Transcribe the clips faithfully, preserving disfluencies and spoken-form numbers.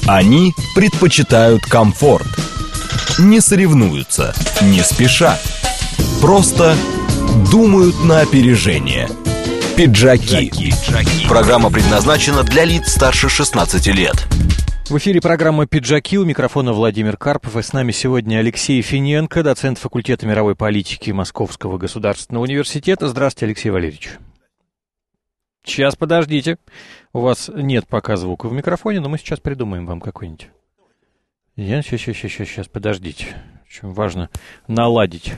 Они предпочитают комфорт. Не соревнуются, не спешат. Просто думают на опережение. Пиджаки. Программа предназначена для лиц старше шестнадцати лет. В эфире программа «Пиджаки», у микрофона Владимир Карпов, и с нами сегодня Алексей Финенко, доцент факультета мировой политики Московского государственного университета. Здравствуйте, Алексей Валерьевич. Сейчас, подождите. У вас нет пока звука в микрофоне, но мы сейчас придумаем вам какой-нибудь. Сейчас, сейчас, сейчас, сейчас, подождите. Очень важно наладить.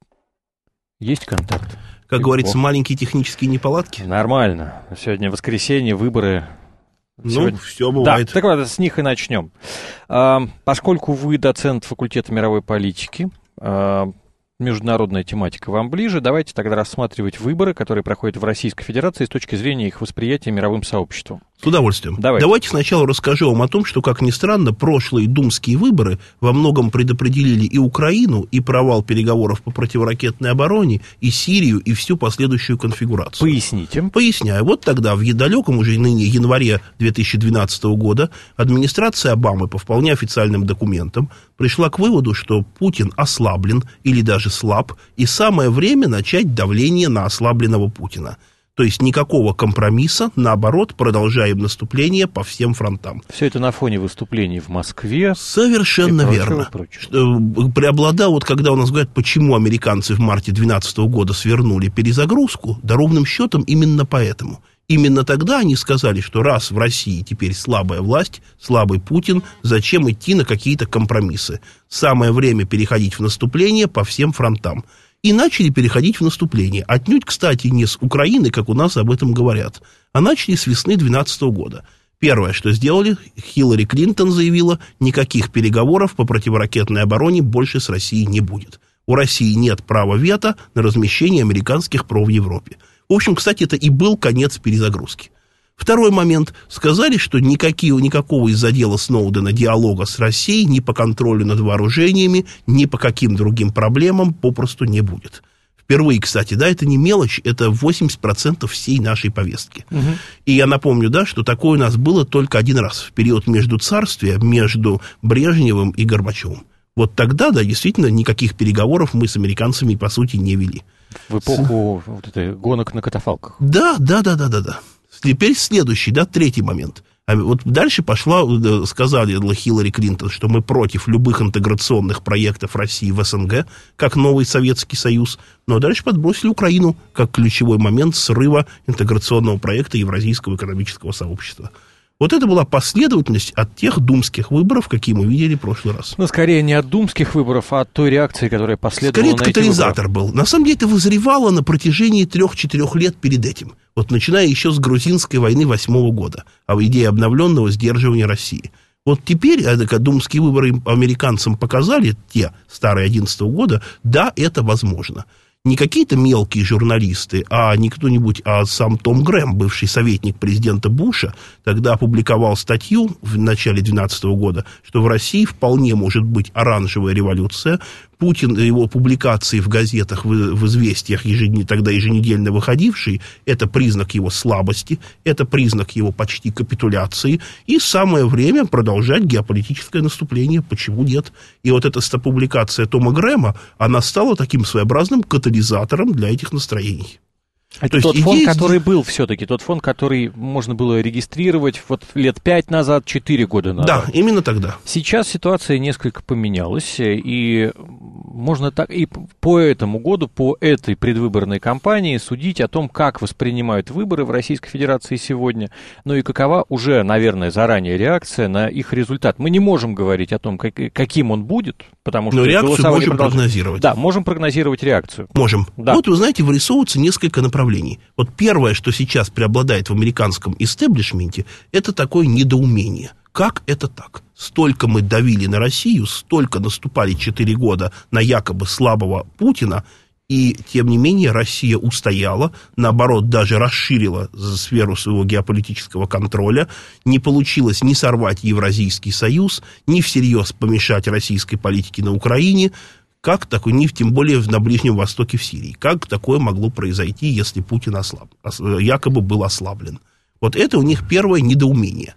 Есть контакт? Как и говорится, плохо. Маленькие технические неполадки? Нормально. Сегодня воскресенье, выборы. Ну, Сегодня... все бывает. Да, так вот, с них и начнем. А, поскольку вы доцент факультета мировой политики, а, международная тематика вам ближе, давайте тогда рассматривать выборы, которые проходят в Российской Федерации с точки зрения их восприятия мировым сообществом. С удовольствием. Давайте. Давайте сначала расскажу вам о том, что, как ни странно, прошлые думские выборы во многом предопределили и Украину, и провал переговоров по противоракетной обороне, и Сирию, и всю последующую конфигурацию. Поясните. Поясняю. Вот тогда, в далеком уже ныне январе две тысячи двенадцатого года, администрация Обамы по вполне официальным документам пришла к выводу, что Путин ослаблен или даже слаб, и самое время начать давление на ослабленного Путина. То есть никакого компромисса, наоборот, продолжаем наступление по всем фронтам. Все это на фоне выступлений в Москве. Совершенно прочего, верно. Прочего. Преобладал, вот когда у нас говорят, почему американцы в марте две тысячи двенадцатого года свернули перезагрузку, да ровным счетом именно поэтому. Именно тогда они сказали, что раз в России теперь слабая власть, слабый Путин, зачем идти на какие-то компромиссы? Самое время переходить в наступление по всем фронтам. И начали переходить в наступление. Отнюдь, кстати, не с Украины, как у нас об этом говорят, а начали с весны две тысячи двенадцатого года. Первое, что сделали, Хиллари Клинтон заявила, никаких переговоров по противоракетной обороне больше с Россией не будет. У России нет права вето на размещение американских ПРО в Европе. В общем, кстати, это и был конец перезагрузки. Второй момент. Сказали, что никакие, никакого из-за дела Сноудена диалога с Россией ни по контролю над вооружениями, ни по каким другим проблемам попросту не будет. Впервые, кстати, да, это не мелочь, это восемьдесят процентов всей нашей повестки. Угу. И я напомню, да, что такое у нас было только один раз в период междуцарствия между Брежневым и Горбачевым. Вот тогда, да, действительно, никаких переговоров мы с американцами, по сути, не вели. В эпоху вот этой гонок на катафалках. Да, да, да, да, да, да. Теперь следующий, да, третий момент. А вот дальше пошла, сказали Хиллари Клинтон, что мы против любых интеграционных проектов России в СНГ, как новый Советский Союз. Но дальше подбросили Украину как ключевой момент срыва интеграционного проекта Евразийского экономического сообщества. Вот это была последовательность от тех думских выборов, какие мы видели в прошлый раз. Ну, скорее не от думских выборов, а от той реакции, которая последовала скорее, на эти катализатор выборы. был. На самом деле это вызревало на протяжении трех-четырех лет перед этим. Вот начиная еще с грузинской войны восьмого года, а в идее обновленного сдерживания России. Вот теперь, когда думские выборы американцам показали, те старые одиннадцатого года, да, это возможно. Не какие-то мелкие журналисты, а не кто-нибудь, а сам Том Грэм, бывший советник президента Буша, тогда опубликовал статью в начале две тысячи двенадцатого года, что в России вполне может быть оранжевая революция. Путин, его публикации в газетах, в, в известиях, ежедневно, тогда еженедельно выходившие, это признак его слабости, это признак его почти капитуляции, и самое время продолжать геополитическое наступление. Почему нет? И вот эта публикация Тома Грэма, она стала таким своеобразным катализатором для этих настроений. Это тот фон, идея... который был все-таки, тот фон, который можно было регистрировать вот лет пять назад, четыре года назад. Да, именно тогда. Сейчас ситуация несколько поменялась, и можно так и по этому году, по этой предвыборной кампании судить о том, как воспринимают выборы в Российской Федерации сегодня, ну и какова уже, наверное, заранее реакция на их результат. Мы не можем говорить о том, как, каким он будет, потому что... Но реакцию можем продолж... прогнозировать. Да, можем прогнозировать реакцию. Можем. Да. Вот, вы знаете, вырисовывается несколько направлений. Вот первое, что сейчас преобладает в американском истеблишменте, это такое недоумение. Как это так? Столько мы давили на Россию, столько наступали четыре года на якобы слабого Путина, и, тем не менее, Россия устояла, наоборот, даже расширила сферу своего геополитического контроля, не получилось ни сорвать Евразийский союз, ни всерьез помешать российской политике на Украине. Как такое, не тем более на Ближнем Востоке, в Сирии, как такое могло произойти, если Путин ослаб, якобы был ослаблен? Вот это у них первое недоумение.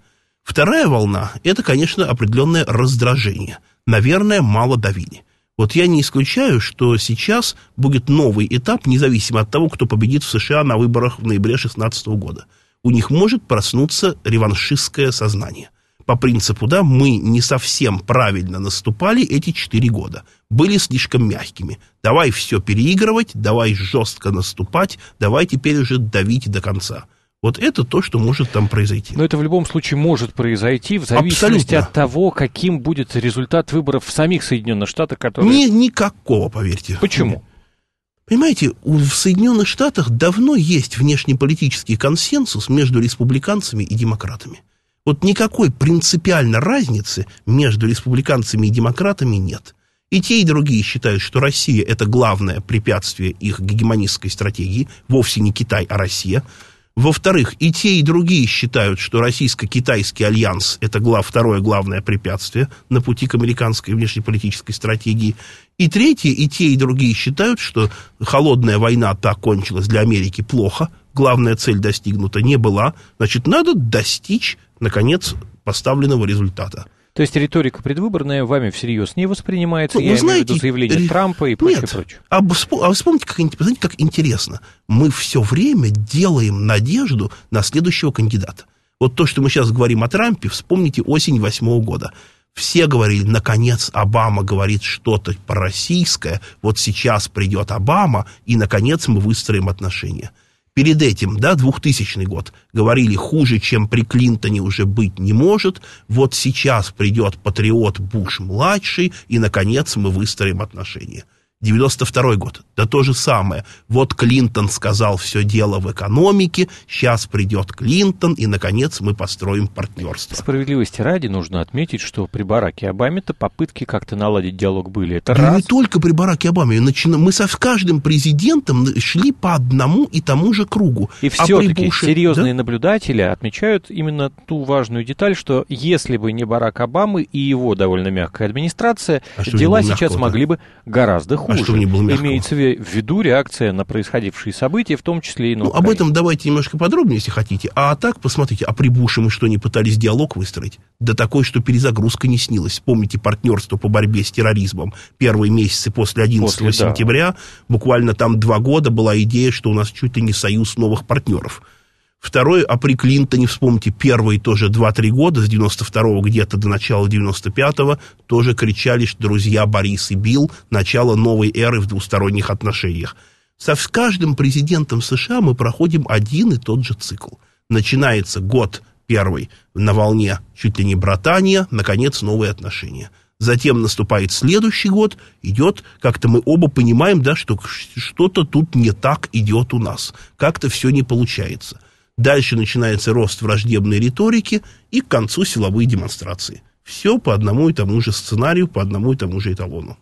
Вторая волна – это, конечно, определенное раздражение. Наверное, мало давили. Вот я не исключаю, что сейчас будет новый этап, независимо от того, кто победит в США на выборах в ноябре две тысячи шестнадцатого года. У них может проснуться реваншистское сознание. По принципу, да, мы не совсем правильно наступали эти четыре года. Были слишком мягкими. Давай все переигрывать, давай жестко наступать, давай теперь уже давить до конца. Вот это то, что может там произойти. Но это в любом случае может произойти в зависимости Абсолютно. От того, каким будет результат выборов в самих Соединенных Штатах, которые... Не, никакого, поверьте. Почему? Понимаете, в Соединенных Штатах давно есть внешнеполитический консенсус между республиканцами и демократами. Вот никакой принципиальной разницы между республиканцами и демократами нет. И те, и другие считают, что Россия – это главное препятствие их гегемонистской стратегии, вовсе не Китай, а Россия. Во-вторых, и те, и другие считают, что российско-китайский альянс – это глав, второе главное препятствие на пути к американской внешнеполитической стратегии. И третье, и те, и другие считают, что холодная война-то окончилась для Америки плохо, главная цель достигнута не была, значит, надо достичь, наконец, поставленного результата. То есть риторика предвыборная вами всерьез не воспринимается, ну, я знаете, имею в виду заявления ре... Трампа и прочее, Нет. прочее. А, а вы вспомните, как, знаете, как интересно. Мы все время делаем надежду на следующего кандидата. Вот то, что мы сейчас говорим о Трампе, вспомните осень восьмого года. Все говорили, наконец, Обама говорит что-то пророссийское, вот сейчас придет Обама, и, наконец, мы выстроим отношения. Перед этим, да, двухтысячный год, говорили, хуже, чем при Клинтоне уже быть не может, вот сейчас придет патриот Буш-младший, и, наконец, мы выстроим отношения. девяносто второй год, да то же самое. Вот Клинтон сказал все дело в экономике, сейчас придет Клинтон, и, наконец, мы построим партнерство. Справедливости ради нужно отметить, что при Бараке Обаме-то попытки как-то наладить диалог были. Это да раз. Не только при Бараке Обаме. Мы со каждым президентом шли по одному и тому же кругу. И все-таки а Буше, серьезные да? наблюдатели отмечают именно ту важную деталь, что если бы не Барак Обама и его довольно мягкая администрация, а дела сейчас мягкого, могли бы гораздо хуже. А что не было мягкого? Имеется в виду реакция на происходившие события, в том числе и на ну, Украине. Об этом давайте немножко подробнее, если хотите. А так, посмотрите, а при Буше мы что, не пытались диалог выстроить? Да такой, что перезагрузка не снилась. Помните партнерство по борьбе с терроризмом? Первые месяцы после одиннадцатого после, сентября, да. Буквально там два года была идея, что у нас чуть ли не союз новых партнеров. Второе, а при Клинтоне, вспомните, первые тоже два-три года, с девяносто второго где-то до начала девяносто пятого, тоже кричали, что друзья Борис и Билл, начало новой эры в двусторонних отношениях. Со с каждым президентом США мы проходим один и тот же цикл. Начинается год первый на волне чуть ли не братания, наконец, новые отношения. Затем наступает следующий год, идет, как-то мы оба понимаем, да, что что-то тут не так идет у нас, как-то все не получается. Дальше начинается рост враждебной риторики и к концу силовые демонстрации. Все по одному и тому же сценарию, по одному и тому же эталону.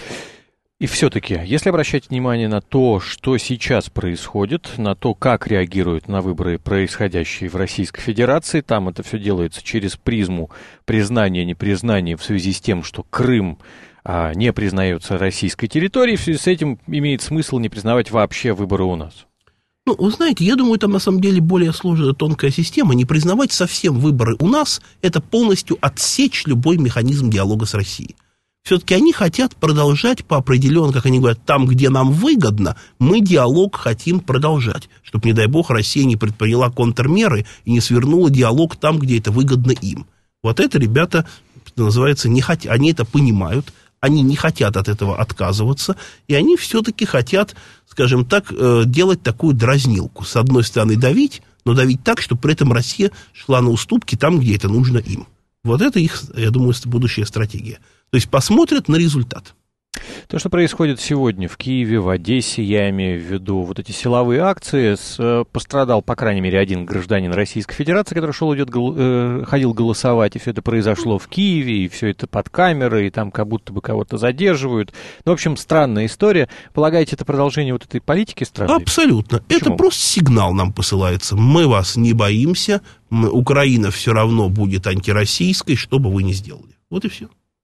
И все-таки, если обращать внимание на то, что сейчас происходит, на то, как реагируют на выборы, происходящие в Российской Федерации, там это все делается через призму признания, непризнания в связи с тем, что Крым а, не признается российской территорией, в связи с этим имеет смысл не признавать вообще выборы у нас. Ну, вы знаете, я думаю, там на самом деле более сложная тонкая система. Не признавать совсем выборы у нас – это полностью отсечь любой механизм диалога с Россией. Все-таки они хотят продолжать по определенному, как они говорят, там, где нам выгодно, мы диалог хотим продолжать. Чтобы, не дай бог, Россия не предприняла контрмеры и не свернула диалог там, где это выгодно им. Вот это, ребята, что называется, не хотят, они это понимают. Они не хотят от этого отказываться, и они все-таки хотят, скажем так, делать такую дразнилку. С одной стороны давить, но давить так, чтобы при этом Россия шла на уступки там, где это нужно им. Вот это их, я думаю, будущая стратегия. То есть посмотрят на результат. То, что происходит сегодня в Киеве, в Одессе, я имею в виду вот эти силовые акции, с, пострадал, по крайней мере, один гражданин Российской Федерации, который шел, идет, э, ходил голосовать, и все это произошло в Киеве, и все это под камерой, и там как будто бы кого-то задерживают. Ну, в общем, странная история. Полагаете, это продолжение вот этой политики страны? Абсолютно. Почему? Это просто сигнал нам посылается. Мы вас не боимся, мы, Украина все равно будет антироссийской, что бы вы ни сделали. Вот и все.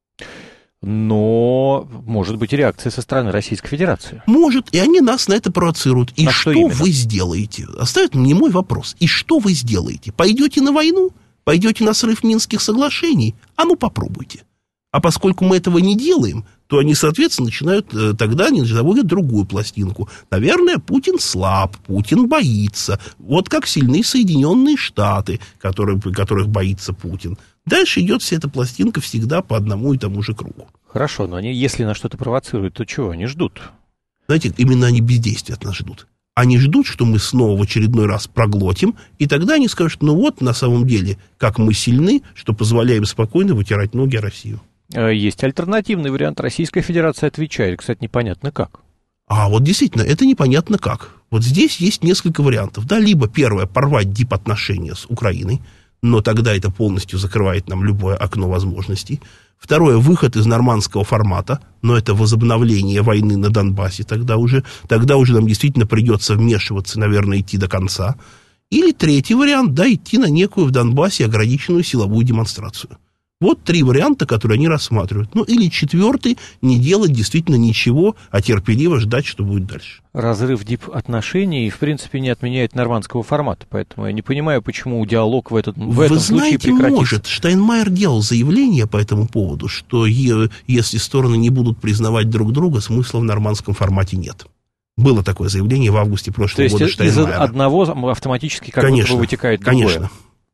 Но может быть и реакция со стороны Российской Федерации. Может, и они нас на это провоцируют. И а что, что вы сделаете? Оставит мне мой вопрос. И что вы сделаете? Пойдете на войну? Пойдете на срыв Минских соглашений? А ну попробуйте. А поскольку мы этого не делаем, то они, соответственно, начинают, тогда они заводят другую пластинку. Наверное, Путин слаб, Путин боится. Вот как сильны Соединенные Штаты, которые, которых боится Путин. Дальше идет вся эта пластинка всегда по одному и тому же кругу. Хорошо, но они, если на что-то провоцируют, то чего они ждут? Знаете, именно они бездействия от нас ждут. Они ждут, что мы снова в очередной раз проглотим, и тогда они скажут, ну вот, на самом деле, как мы сильны, что позволяем спокойно вытирать ноги Россию. Есть альтернативный вариант. Российская Федерация отвечает, кстати, непонятно как. А вот действительно, это непонятно как. Вот здесь есть несколько вариантов. Да, либо первое, порвать дипотношения с Украиной, но тогда это полностью закрывает нам любое окно возможностей. Второе, выход из нормандского формата, но это возобновление войны на Донбассе. Тогда уже, тогда уже нам действительно придется вмешиваться, наверное, идти до конца. Или третий вариант, да, идти на некую в Донбассе ограниченную силовую демонстрацию. Вот три варианта, которые они рассматривают. Ну, или четвертый, не делать действительно ничего, а терпеливо ждать, что будет дальше. Разрыв дипотношений, в принципе, не отменяет нормандского формата, поэтому я не понимаю, почему диалог в, этот, в этом случае прекратится. Вы знаете, может. Штайнмайер делал заявление по этому поводу, что е- если стороны не будут признавать друг друга, смысла в нормандском формате нет. Было такое заявление в августе прошлого года Штайнмайера. То есть из одного автоматически как будто бы вытекает другое? Конечно.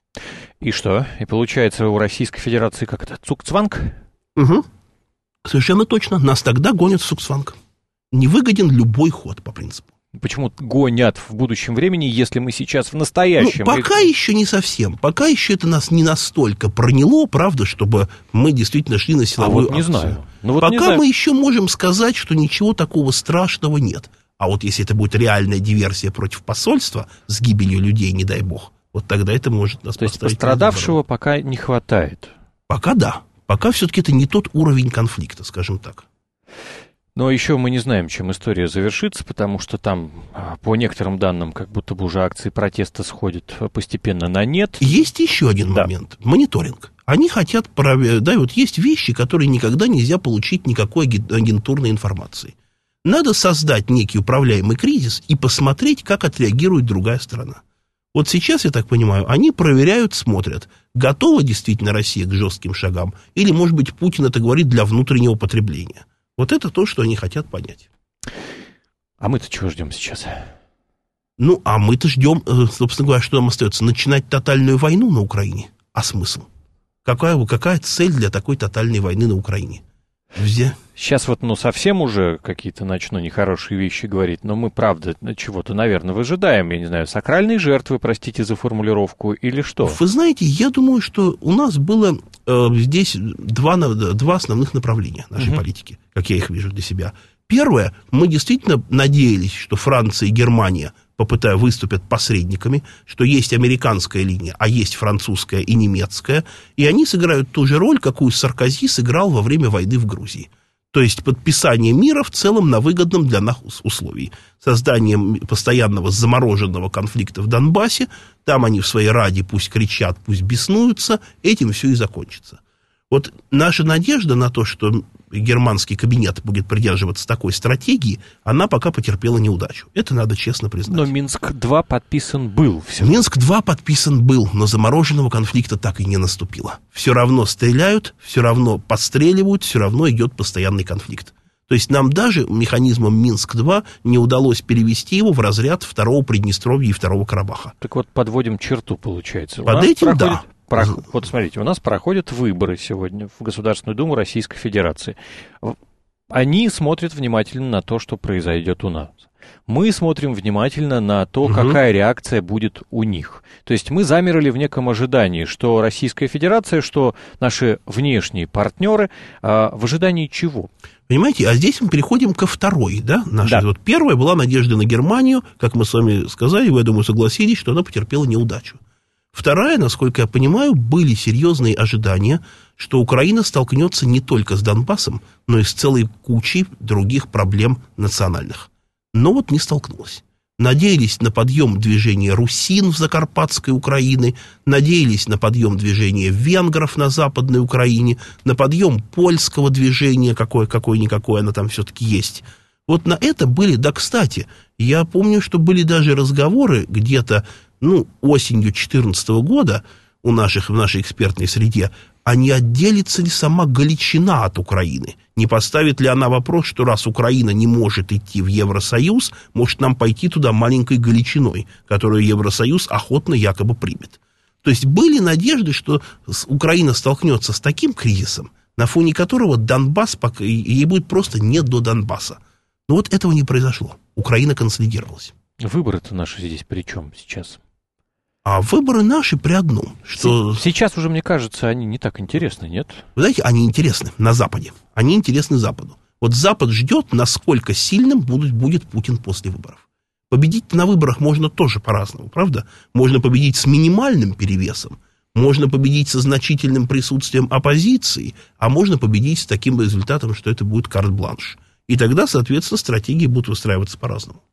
И что? И получается у Российской Федерации как это, цукцванг? Угу. Совершенно точно. Нас тогда гонят в цукцванг. Невыгоден любой ход, по принципу. Почему гонят в будущем времени, если мы сейчас в настоящем? Ну, пока еще не совсем. Пока еще это нас не настолько проняло, правда, чтобы мы действительно шли на силовую акцию. А вот не знаю. Ну, вот пока не знаю. Мы еще можем сказать, что ничего такого страшного нет. А вот если это будет реальная диверсия против посольства с гибелью людей, не дай бог, вот тогда это может нас То есть пострадавшего пока не хватает? Пока да. Пока все-таки это не тот уровень конфликта, скажем так. Но еще мы не знаем, чем история завершится, потому что там, по некоторым данным, как будто бы уже акции протеста сходят постепенно на нет. Есть еще один да. момент. Мониторинг. Они хотят, да, вот есть вещи, которые никогда нельзя получить никакой агентурной информации. Надо создать некий управляемый кризис и посмотреть, как отреагирует другая сторона. Вот сейчас, я так понимаю, они проверяют, смотрят, готова действительно Россия к жестким шагам, или, может быть, Путин это говорит для внутреннего потребления. Вот это то, что они хотят понять. А мы-то чего ждем сейчас? Ну, а мы-то ждем, собственно говоря, что нам остается? Начинать тотальную войну на Украине? А смысл? Какая, какая цель для такой тотальной войны на Украине? Где? Сейчас вот, ну, совсем уже какие-то начну нехорошие вещи говорить, но мы, правда, чего-то, наверное, выжидаем, я не знаю, сакральные жертвы, простите за формулировку, или что? Вы знаете, я думаю, что у нас было э, здесь два, два основных направления нашей угу. политики, как я их вижу для себя. Первое, мы действительно надеялись, что Франция и Германия попытая выступят посредниками, что есть американская линия, а есть французская и немецкая, и они сыграют ту же роль, какую Саркози сыграл во время войны в Грузии. То есть подписание мира в целом на выгодном для нас условии. Создание постоянного замороженного конфликта в Донбассе, там они в своей раде пусть кричат, пусть беснуются, этим все и закончится. Вот наша надежда на то, что германский кабинет будет придерживаться такой стратегии, она пока потерпела неудачу. Это надо честно признать. Но Минск-два подписан был. Минск-два подписан был, но замороженного конфликта так и не наступило. Все равно стреляют, все равно подстреливают, все равно идет постоянный конфликт. То есть нам даже механизмом Минск-два не удалось перевести его в разряд второго Приднестровья и второго Карабаха. Так вот, подводим черту, получается. Под этим, проходит... да. Про... Вот смотрите, у нас проходят выборы сегодня в Государственную Думу Российской Федерации. Они смотрят внимательно на то, что произойдет у нас. Мы смотрим внимательно на то, угу. какая реакция будет у них. То есть мы замерли в неком ожидании, что Российская Федерация, что наши внешние партнеры, а, в ожидании чего? Понимаете, а здесь мы переходим ко второй, да? Наша, да. Вот первая была надежда на Германию, как мы с вами сказали, вы, я думаю, согласились, что она потерпела неудачу. Вторая, насколько я понимаю, были серьезные ожидания, что Украина столкнется не только с Донбассом, но и с целой кучей других проблем национальных. Но вот не столкнулась. Надеялись на подъем движения русин в Закарпатской Украине, надеялись на подъем движения венгров на Западной Украине, на подъем польского движения, какое, какое-никакое оно там все-таки есть. Вот на это были, да, кстати, я помню, что были даже разговоры где-то, ну, осенью две тысячи четырнадцатого года у наших, в нашей экспертной среде, а не отделится ли сама Галичина от Украины? Не поставит ли она вопрос, что раз Украина не может идти в Евросоюз, может нам пойти туда маленькой Галичиной, которую Евросоюз охотно якобы примет? То есть были надежды, что Украина столкнется с таким кризисом, на фоне которого Донбасс, ей будет просто не до Донбасса. Но вот этого не произошло. Украина консолидировалась. Выборы-то наши здесь при чем сейчас? А выборы наши при одном, что... Сейчас уже, мне кажется, они не так интересны, нет? Вы знаете, они интересны на Западе. Они интересны Западу. Вот Запад ждет, насколько сильным будет, будет Путин после выборов. Победить на выборах можно тоже по-разному, правда? Можно победить с минимальным перевесом, можно победить со значительным присутствием оппозиции, а можно победить с таким результатом, что это будет карт-бланш. И тогда, соответственно, стратегии будут выстраиваться по-разному.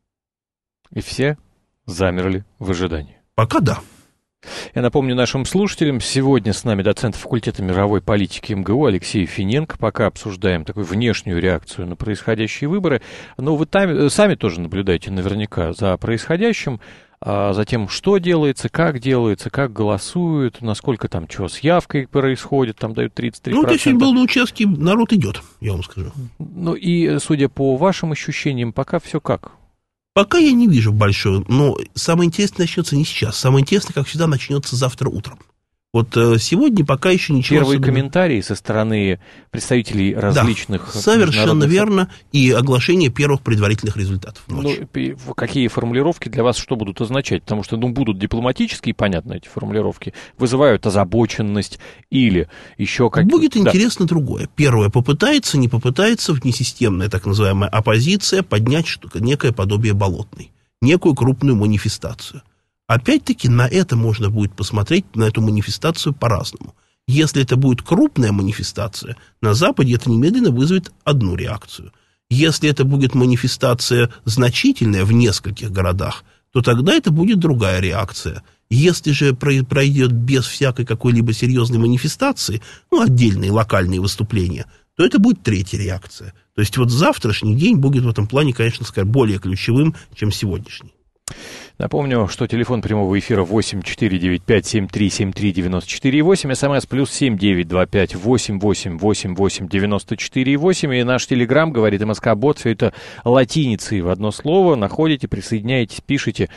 И все замерли в ожидании. Пока да. Я напомню нашим слушателям, сегодня с нами доцент факультета мировой политики эм гэ у Алексей Финенко. Пока обсуждаем такую внешнюю реакцию на происходящие выборы. Но вы там, сами тоже наблюдаете наверняка за происходящим, а за тем, что делается, как делается, как голосуют, насколько там что с явкой происходит, там дают тридцать три процента. Ну, если был на участке, народ идет, я вам скажу. Ну и, судя по вашим ощущениям, пока все как? Пока я не вижу большого, но самое интересное начнется не сейчас. Самое интересное, как всегда, начнется завтра утром. Вот сегодня пока еще ничего... Первые особенно... комментарии со стороны представителей различных... Да, совершенно верно. И оглашение первых предварительных результатов. Ну, какие формулировки для вас что будут означать? Потому что, ну, будут дипломатические, понятно, эти формулировки, вызывают озабоченность или еще какие-то... Будет да. интересно другое. Первое, попытается, не попытается внесистемная так называемая оппозиция поднять что-то, некое подобие болотной, некую крупную манифестацию. Опять-таки, на это можно будет посмотреть, на эту манифестацию по-разному. Если это будет крупная манифестация, на Западе это немедленно вызовет одну реакцию. Если это будет манифестация значительная в нескольких городах, то тогда это будет другая реакция. Если же пройдет без всякой какой-либо серьезной манифестации, ну, отдельные локальные выступления, то это будет третья реакция. То есть вот завтрашний день будет в этом плане, конечно, более ключевым, чем сегодняшний. Напомню, что телефон прямого эфира восемь четыре девять пять семь три семь три девять четыре восемь, смс плюс семь девять два пять восемь восемь восемь восемь девяносто четыре восемь, и наш телеграм, говорит МСК-бот, все это латиницей в одно слово, находите, присоединяйтесь, пишите.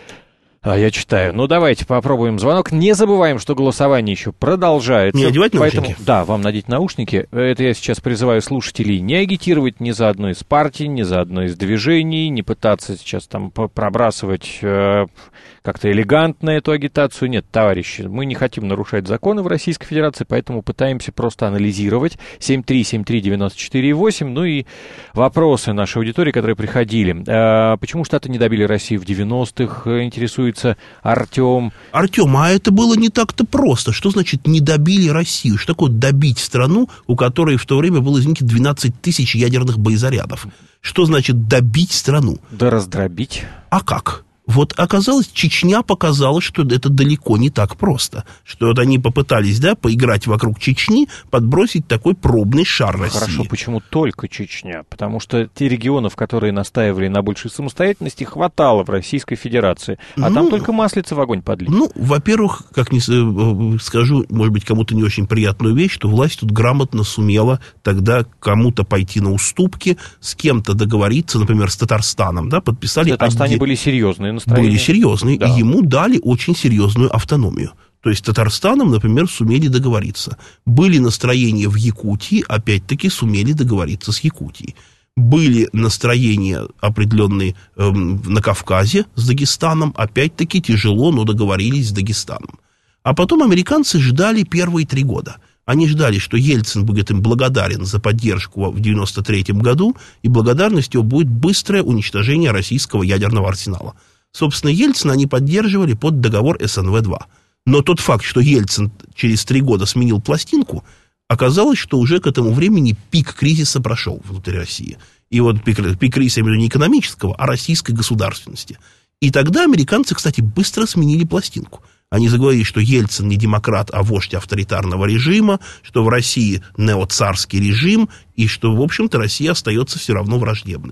А, я читаю. Ну, давайте попробуем звонок. Не забываем, что голосование еще продолжается. Не одевать поэтому, наушники? Да, вам надеть наушники. Это я сейчас призываю слушателей не агитировать ни за одно из партий, ни за одно из движений, не пытаться сейчас там пробрасывать э, как-то элегантно эту агитацию. Нет, товарищи, мы не хотим нарушать законы в Российской Федерации, поэтому пытаемся просто анализировать. семь три семь три девять четыре восемь. Ну и вопросы нашей аудитории, которые приходили. Э, почему Штаты не добили Россию в девяностых, интересует Артем. Артем, а это было не так-то просто. Что значит не добили Россию? Что такое добить страну, у которой в то время было, извините, двенадцать тысяч ядерных боезарядов? Что значит добить страну? Да раздробить. А как? Вот оказалось, Чечня показала, что это далеко не так просто. Что вот они попытались, да, поиграть вокруг Чечни, подбросить такой пробный шар России. Хорошо, почему только Чечня? Потому что те регионов, которые настаивали на большей самостоятельности, хватало в Российской Федерации. А ну, там только маслица в огонь подлить. Ну, во-первых, как не скажу, может быть, кому-то не очень приятную вещь, что власть тут грамотно сумела тогда кому-то пойти на уступки, с кем-то договориться, например, с Татарстаном, да, подписали... В Татарстане отде... были серьезные настроения. Были серьезные, да. И ему дали очень серьезную автономию. То есть с Татарстаном, например, сумели договориться. Были настроения в Якутии, опять-таки сумели договориться с Якутией. Были настроения определенные эм, на Кавказе с Дагестаном, опять-таки тяжело, но договорились с Дагестаном. А потом американцы ждали первые три года. Они ждали, что Ельцин будет им благодарен за поддержку в девяносто третьем году, и благодарностью будет быстрое уничтожение российского ядерного арсенала. Собственно, Ельцина они поддерживали под договор эс эн вэ два. Но тот факт, что Ельцин через три года сменил пластинку, оказалось, что уже к этому времени пик кризиса прошел внутри России. И вот пик, пик кризиса, я имею в виду, не экономического, а российской государственности. И тогда американцы, кстати, быстро сменили пластинку. Они заговорили, что Ельцин не демократ, а вождь авторитарного режима, что в России неоцарский режим, и что, в общем-то, Россия остается все равно враждебной.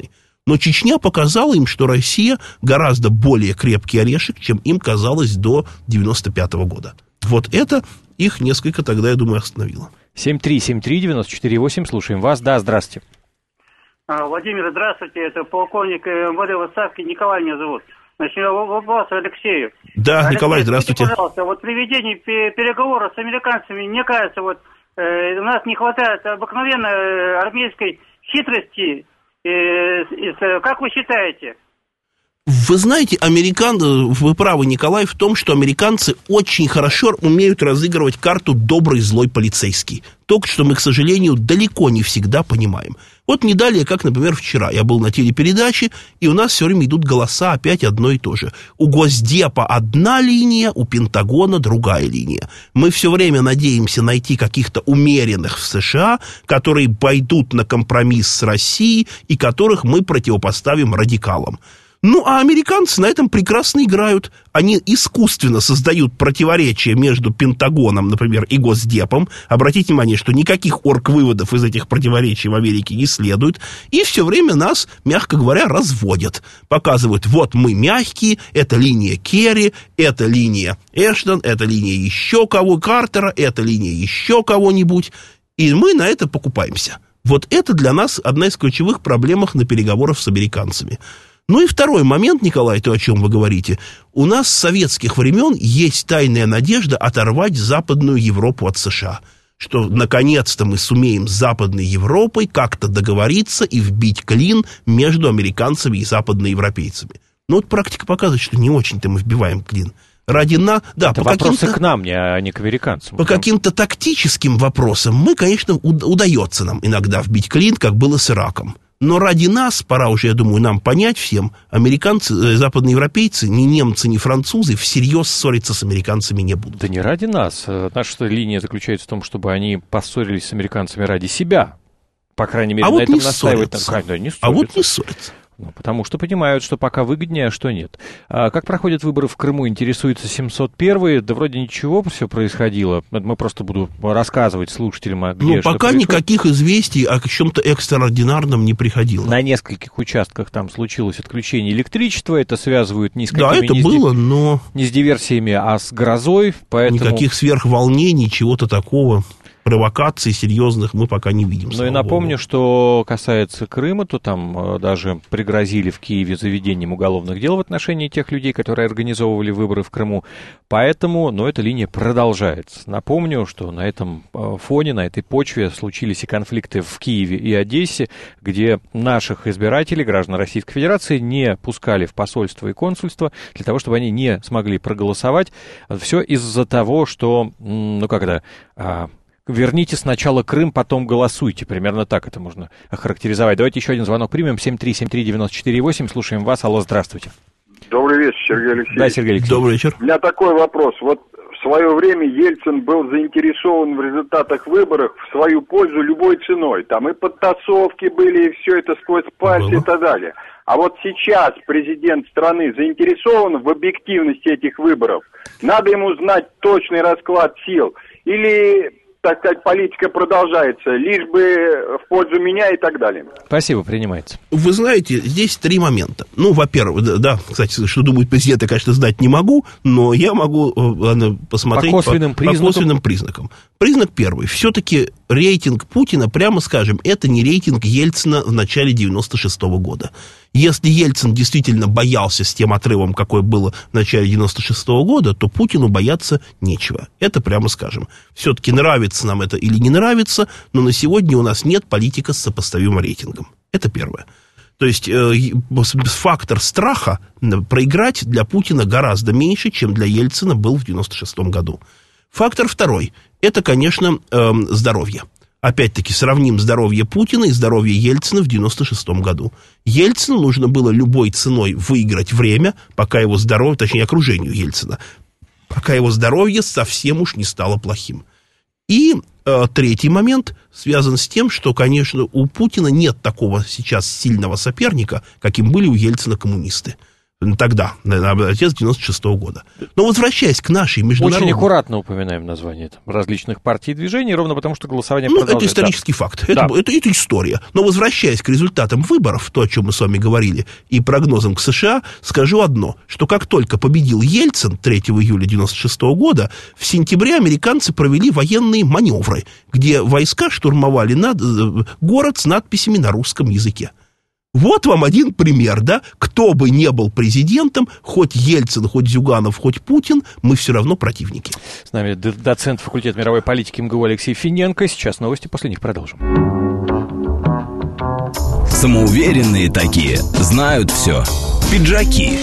Но Чечня показала им, что Россия гораздо более крепкий орешек, чем им казалось до девяносто пятого года. Вот это их несколько тогда, я думаю, остановило. семь три семь три девять четыре восемь, слушаем вас. Да, здравствуйте. Владимир, здравствуйте. Это полковник МВД в отставке Николай меня зовут. Значит, вопрос Алексею. Да, Алексей, Николай, здравствуйте. Пожалуйста, вот при ведении переговоров с американцами, мне кажется, вот э, у нас не хватает обыкновенной армейской хитрости. Э, э, как вы считаете? Вы знаете, американ... вы правы, Николай, в том, что американцы очень хорошо умеют разыгрывать карту «добрый, злой полицейский». Только что мы, к сожалению, далеко не всегда понимаем. Вот не далее, как, например, вчера. Я был на телепередаче, и у нас все время идут голоса опять одно и то же. У Госдепа одна линия, у Пентагона другая линия. Мы все время надеемся найти каких-то умеренных в США, которые пойдут на компромисс с Россией и которых мы противопоставим радикалам. Ну, а американцы на этом прекрасно играют. Они искусственно создают противоречия между Пентагоном, например, и Госдепом. Обратите внимание, что никаких орг-выводов из этих противоречий в Америке не следует. И все время нас, мягко говоря, разводят. Показывают, вот мы мягкие, это линия Керри, это линия Эштон, это линия еще кого, Картера, это линия еще кого-нибудь. И мы на это покупаемся. Вот это для нас одна из ключевых проблем на переговорах с американцами. Ну и второй момент, Николай, то, о чем вы говорите. У нас с советских времен есть тайная надежда оторвать Западную Европу от США. Что, наконец-то, мы сумеем с Западной Европой как-то договориться и вбить клин между американцами и западноевропейцами. Но вот практика показывает, что не очень-то мы вбиваем клин. Ради на... да, Это по вопросы к нам, а не к американцам. По каким-то тактическим вопросам мы, конечно, удается нам иногда вбить клин, как было с Ираком. Но ради нас, пора уже, я думаю, нам понять всем, американцы, западноевропейцы, ни немцы, ни французы всерьез ссориться с американцами не будут. Да не ради нас. Наша линия заключается в том, чтобы они поссорились с американцами ради себя. По крайней мере, а на вот этом не настаивать. Ссорятся. Да, не ссорятся. А вот не ссорятся. Ну, потому что понимают, что пока выгоднее, а что нет. А как проходят выборы в Крыму, интересуется семьсот первый. Да вроде ничего все происходило. Мы просто буду рассказывать слушателям, где Ну, что пока происходит. Никаких известий о чем-то экстраординарном не приходило. На нескольких участках там случилось отключение электричества. Это связывают не с какими, Да, это не было, с, но... не с диверсиями, а с грозой. Поэтому... Никаких сверхволнений, чего-то такого... провокаций серьезных мы пока не видим. Ну и напомню, Богу. Что касается Крыма, то там даже пригрозили в Киеве заведением уголовных дел в отношении тех людей, которые организовывали выборы в Крыму. Поэтому, ну, эта линия продолжается. Напомню, что на этом фоне, на этой почве случились и конфликты в Киеве и Одессе, где наших избирателей, граждан Российской Федерации, не пускали в посольство и консульство для того, чтобы они не смогли проголосовать. Все из-за того, что, ну, когда... Верните сначала Крым, потом голосуйте. Примерно так это можно охарактеризовать. Давайте еще один звонок примем. семь три семь три девять четыре восемь. Слушаем вас. Алло, здравствуйте. Добрый вечер, Сергей Алексеевич. Да, Сергей Алексеевич. Добрый вечер. У меня такой вопрос. Вот в свое время Ельцин был заинтересован в результатах выборов в свою пользу любой ценой. Там и подтасовки были, и все это сквозь пальцы Было. и так далее. А вот сейчас президент страны заинтересован в объективности этих выборов. Надо ему знать точный расклад сил. Или... так сказать, политика продолжается, лишь бы в пользу меня и так далее. Спасибо, принимается. Вы знаете, здесь три момента. Ну, во-первых, да, да, кстати, что думает президент, я, конечно, знать не могу, но я могу ладно, посмотреть по косвенным, по, признакам. по косвенным признакам. Признак первый. Все-таки рейтинг Путина, прямо скажем, это не рейтинг Ельцина в начале девяносто шестого года. Если Ельцин действительно боялся с тем отрывом, какой было в начале девяносто шестого года, то Путину бояться нечего. Это прямо скажем. Все-таки нравится нам это или не нравится, но на сегодня у нас нет политика с сопоставимым рейтингом. Это первое. То есть э, фактор страха проиграть для Путина гораздо меньше, чем для Ельцина был в девяносто шестом году. Фактор второй. Это, конечно, э, здоровье. Опять-таки, сравним здоровье Путина и здоровье Ельцина в девяносто шестом году. Ельцину нужно было любой ценой выиграть время, пока его здоровье, точнее, окружению Ельцина, пока его здоровье совсем уж не стало плохим. И э, третий момент связан с тем, что, конечно, у Путина нет такого сейчас сильного соперника, каким были у Ельцина коммунисты. Тогда, образец девяносто шестого года. Но возвращаясь к нашей международной... Очень аккуратно упоминаем название там, различных партий и движений, ровно потому, что голосование ну, продолжается. Это исторический да. факт, да. это, это, это история. Но возвращаясь к результатам выборов, то, о чем мы с вами говорили, и прогнозам к США, скажу одно, что как только победил Ельцин третьего июля девяносто шестого года, в сентябре американцы провели военные маневры, где войска штурмовали над, город с надписями на русском языке. Вот вам один пример, да? Кто бы не был президентом, хоть Ельцин, хоть Зюганов, хоть Путин, мы все равно противники. С нами доцент факультета мировой политики эм гэ у Алексей Финенко. Сейчас новости, после них продолжим. Самоуверенные такие, знают все. Пиджаки.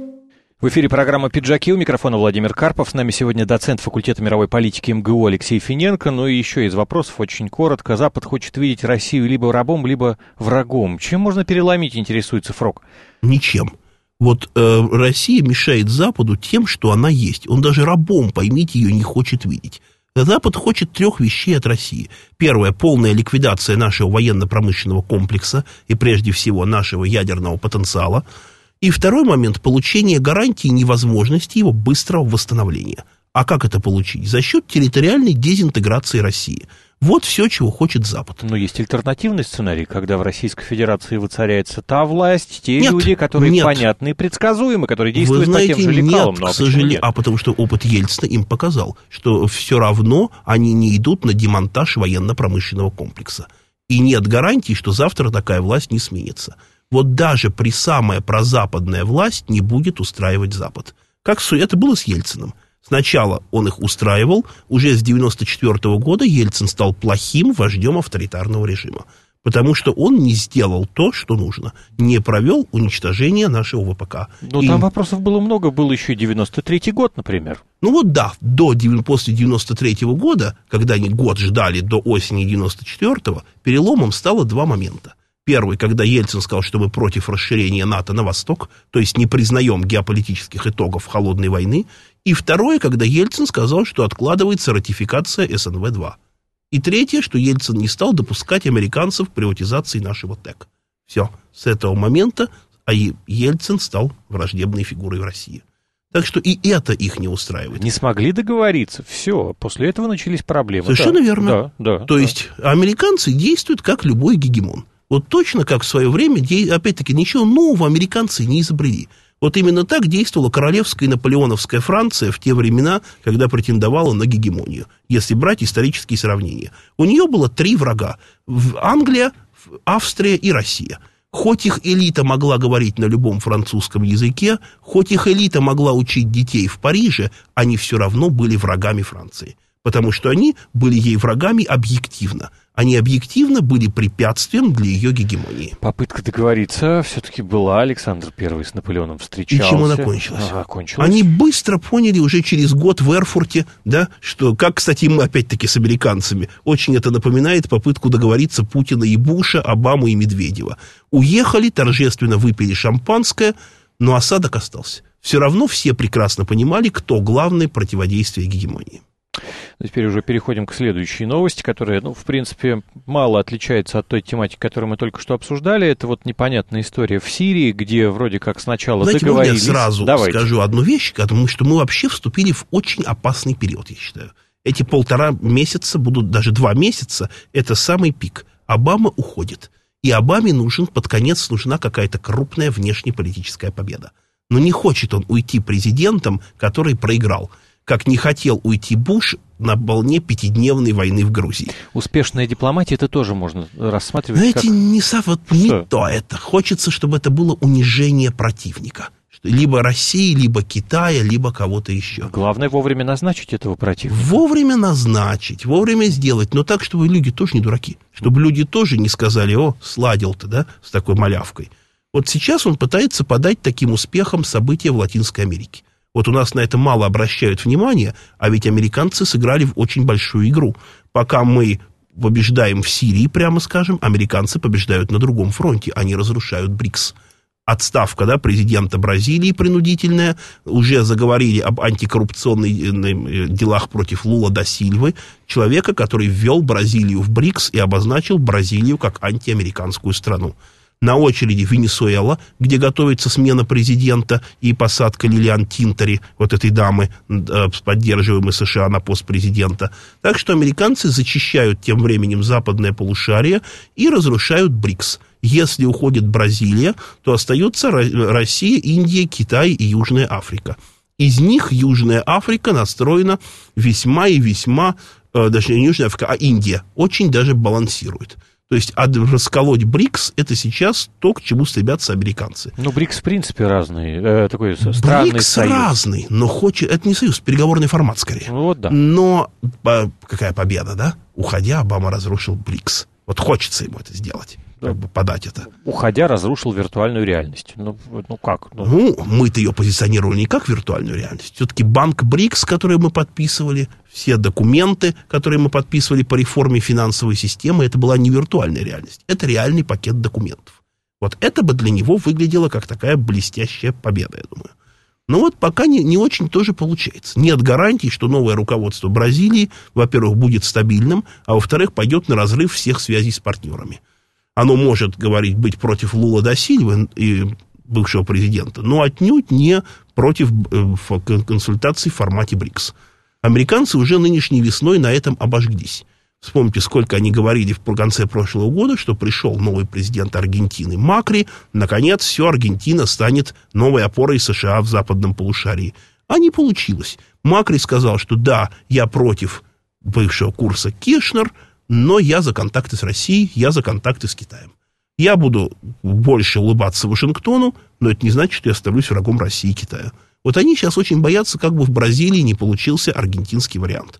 В эфире программа «Пиджаки», у микрофона Владимир Карпов. С нами сегодня доцент факультета мировой политики эм гэ у Алексей Финенко. Ну и еще из вопросов очень коротко. Запад хочет видеть Россию либо рабом, либо врагом. Чем можно переломить, интересуется Фрог? Ничем. Вот э, Россия мешает Западу тем, что она есть. Он даже рабом, поймите, ее не хочет видеть. Запад хочет трех вещей от России. Первое – полная ликвидация нашего военно-промышленного комплекса и, прежде всего, нашего ядерного потенциала. И второй момент – получение гарантии невозможности его быстрого восстановления. А как это получить? За счет территориальной дезинтеграции России. Вот все, чего хочет Запад. Но есть альтернативный сценарий, когда в Российской Федерации воцаряется та власть, те нет, люди, которые нет. понятны и предсказуемы, которые действуют Вы знаете, по тем же лекалам. Нет, но, к сожалению, а потому что опыт Ельцина им показал, что все равно они не идут на демонтаж военно-промышленного комплекса. И нет гарантии, что завтра такая власть не сменится. Вот даже при самая прозападная власть не будет устраивать Запад. Как это было с Ельциным. Сначала он их устраивал, уже с девяносто четвёртого года Ельцин стал плохим вождем авторитарного режима, потому что он не сделал то, что нужно, не провел уничтожение нашего вэ пэ ка. Ну, и... там вопросов было много, был еще и девяносто третий год, например. Ну вот да, до, после девяносто третьего года, когда они год ждали до осени девяносто четвёртого, переломом стало два момента. Первый, когда Ельцин сказал, что мы против расширения НАТО на восток, то есть не признаем геополитических итогов холодной войны. И второе, когда Ельцин сказал, что откладывается ратификация эс эн вэ два. И третье, что Ельцин не стал допускать американцев к приватизации нашего ТЭК. Все, с этого момента а Ельцин стал враждебной фигурой в России. Так что и это их не устраивает. Не смогли договориться, все, после этого начались проблемы. Совершенно да. верно. Да, да, то да. есть американцы действуют как любой гегемон. Вот точно как в свое время, опять-таки, ничего нового американцы не изобрели. Вот именно так действовала королевская и наполеоновская Франция в те времена, когда претендовала на гегемонию, если брать исторические сравнения. У нее было три врага – Англия, Австрия и Россия. Хоть их элита могла говорить на любом французском языке, хоть их элита могла учить детей в Париже, они все равно были врагами Франции. Потому что они были ей врагами объективно. Они объективно были препятствием для ее гегемонии. Попытка договориться все-таки была. Александр Первый с Наполеоном встречался. И чем она кончилась? Ага, кончилась. Они быстро поняли уже через год в Эрфурте, да, что, как, кстати, мы опять-таки с американцами, очень это напоминает попытку договориться Путина и Буша, Обамы и Медведева. Уехали, торжественно выпили шампанское, но осадок остался. Все равно все прекрасно понимали, кто главное противодействие гегемонии. Теперь уже переходим к следующей новости, которая, ну, в принципе, мало отличается от той тематики, которую мы только что обсуждали. Это вот непонятная история в Сирии, где вроде как сначала Знаете, договорились... я сразу Давайте. скажу одну вещь, потому что мы вообще вступили в очень опасный период, я считаю. Эти полтора месяца, будут даже два месяца, это самый пик. Обама уходит. И Обаме нужен, под конец нужна какая-то крупная внешнеполитическая победа. Но не хочет он уйти президентом, который проиграл. Как не хотел уйти Буш на волне пятидневной войны в Грузии. Успешная дипломатия, это тоже можно рассматривать. Знаете, как... не, вот, не Что? то это. Хочется, чтобы это было унижение противника. Либо России, либо Китая, либо кого-то еще. Главное вовремя назначить этого противника. Вовремя назначить, вовремя сделать, но так, чтобы люди тоже не дураки. Чтобы люди тоже не сказали: о, сладил ты, да, с такой малявкой. Вот сейчас он пытается подать таким успехом события в Латинской Америке. Вот у нас на это мало обращают внимание, а ведь американцы сыграли в очень большую игру. Пока мы побеждаем в Сирии, прямо скажем, американцы побеждают на другом фронте, они разрушают БРИКС. Отставка, да, президента Бразилии принудительная, уже заговорили об антикоррупционных делах против Лула да Сильвы, человека, который ввел Бразилию в БРИКС и обозначил Бразилию как антиамериканскую страну. На очереди Венесуэла, где готовится смена президента и посадка Лилиан Тинтери, вот этой дамы, поддерживаемой США на пост президента. Так что американцы зачищают тем временем западное полушарие и разрушают БРИКС. Если уходит Бразилия, то остается Россия, Индия, Китай и Южная Африка. Из них Южная Африка настроена весьма и весьма, даже не Южная Африка, а Индия, очень даже балансирует. То есть расколоть БРИКС – это сейчас то, к чему стремятся американцы. Ну, БРИКС, в принципе, разный, э, такой странный БРИКС союз. разный, но хочет… Это не союз, переговорный формат скорее. Ну, вот да. Но по, какая победа, да? Уходя, Обама разрушил БРИКС. Вот хочется ему это сделать, да. Как бы подать это. Уходя, разрушил виртуальную реальность. Ну, ну как? Ну, ну мы-то ее позиционировали не как виртуальную реальность. Все-таки банк БРИКС, который мы подписывали, все документы, которые мы подписывали по реформе финансовой системы, это была не виртуальная реальность. Это реальный пакет документов. Вот это бы для него выглядело как такая блестящая победа, я думаю. Но вот пока не, не очень тоже получается. Нет гарантий, что новое руководство Бразилии, во-первых, будет стабильным, а во-вторых, пойдет на разрыв всех связей с партнерами. Оно может, говорить, быть против Лула да Сильвы и бывшего президента, но отнюдь не против консультаций в формате БРИКС. Американцы уже нынешней весной на этом обожглись. Вспомните, сколько они говорили в конце прошлого года, что пришел новый президент Аргентины Макри, наконец, все, Аргентина станет новой опорой США в западном полушарии. А не получилось. Макри сказал, что да, я против бывшего курса Киршнер, но я за контакты с Россией, я за контакты с Китаем. Я буду больше улыбаться Вашингтону, но это не значит, что я становлюсь врагом России и Китая. Вот они сейчас очень боятся, как бы в Бразилии не получился аргентинский вариант.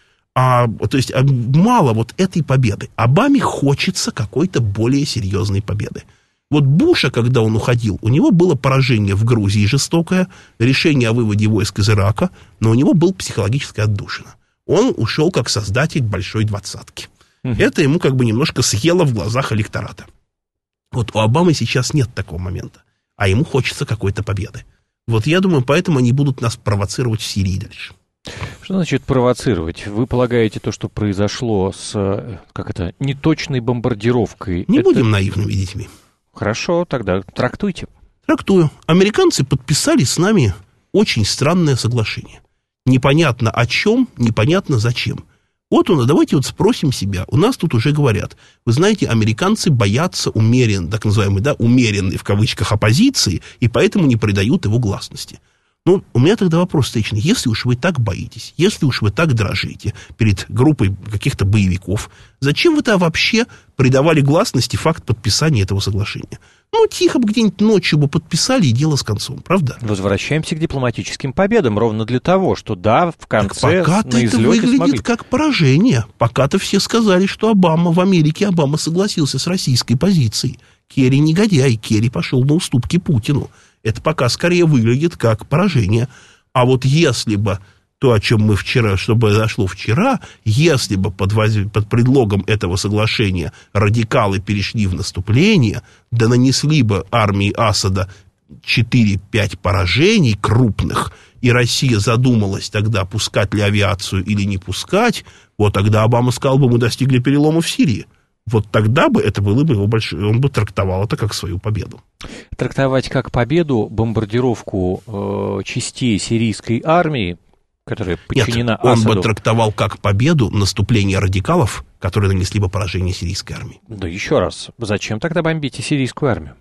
А, то есть мало вот этой победы. Обаме хочется какой-то более серьезной победы. Вот Буша, когда он уходил, у него было поражение в Грузии жестокое, решение о выводе войск из Ирака, но у него был психологическая отдушина. Он ушел как создатель большой двадцатки. Uh-huh. Это ему как бы немножко съело в глазах электората. Вот у Обамы сейчас нет такого момента, а ему хочется какой-то победы. Вот я думаю, поэтому они будут нас провоцировать в Сирии дальше. Что значит провоцировать? Вы полагаете, то, что произошло с, как это, неточной бомбардировкой? Не это... будем наивными детьми. Хорошо, тогда трактуйте. Трактую. Американцы подписали с нами очень странное соглашение. Непонятно о чем, непонятно зачем. Вот он, давайте вот спросим себя. У нас тут уже говорят, вы знаете, американцы боятся умеренной, так называемой, да, умеренной в кавычках оппозиции, и поэтому не придают его гласности. Ну, у меня тогда вопрос встречный. Если уж вы так боитесь, если уж вы так дрожите перед группой каких-то боевиков, зачем вы-то вообще придавали гласности факт подписания этого соглашения? Ну, тихо бы где-нибудь ночью бы подписали, и дело с концом, правда? Возвращаемся к дипломатическим победам ровно для того, что да, в конце так пока-то на это излете выглядит смогли. Как поражение. Пока-то все сказали, что Обама в Америке, Обама согласился с российской позицией. Керри негодяй, Керри пошел на уступки Путину. Это пока скорее выглядит как поражение. А вот если бы то, о чем мы вчера, что произошло вчера, если бы под, воз... под предлогом этого соглашения радикалы перешли в наступление, да нанесли бы армии Асада четыре-пять поражений крупных, и Россия задумалась тогда, пускать ли авиацию или не пускать, вот тогда Обама сказал бы, мы достигли перелома в Сирии. Вот тогда бы это было бы его большое, он бы трактовал это как свою победу. Трактовать как победу бомбардировку э, частей сирийской армии, которая подчинена Нет, он Асаду. бы трактовал как победу наступление радикалов, которые нанесли бы поражение сирийской армии. Да еще раз, зачем тогда бомбите сирийскую армию?